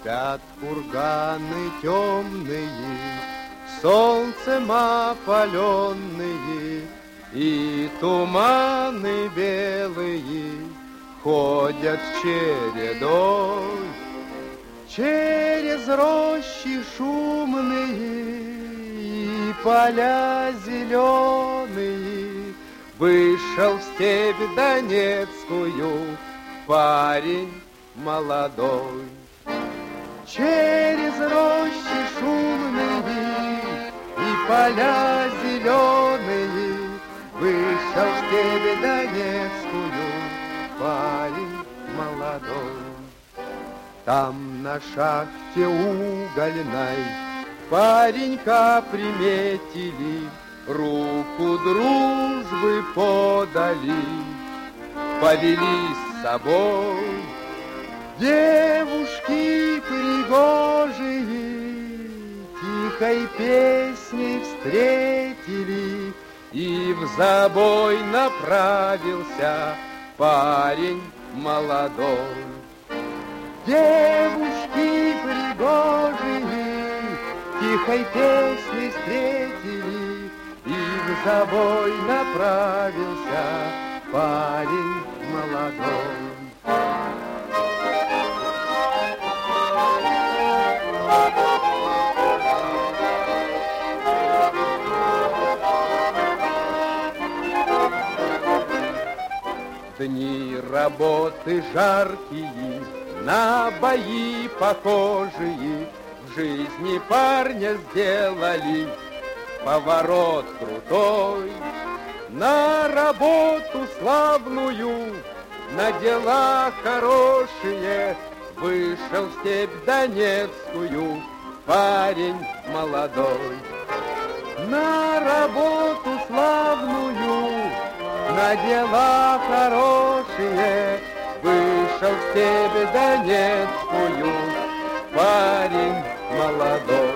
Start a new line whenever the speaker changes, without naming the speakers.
Спят курганы темные, солнцем опаленные, и туманы белые ходят чередой. Через рощи шумные и поля зеленые вышел в степь донецкую парень молодой. Через рощи шумные и поля зеленые вышел в степь донецкую парень молодой. Там на шахте угольной паренька приметили, руку дружбы подали, повели с собой. Девушки пригожие тихой песней встретили, и в забой направился парень молодой. Девушки пригожие тихой песней встретили, и в забой направился парень молодой. Дни работы жаркие, на бои похожие, в жизни парня сделали поворот крутой. На работу славную, на дела хорошие вышел в степь донецкую парень молодой. На работу славную, на дела хорошие вышел в степь донецкую парень молодой.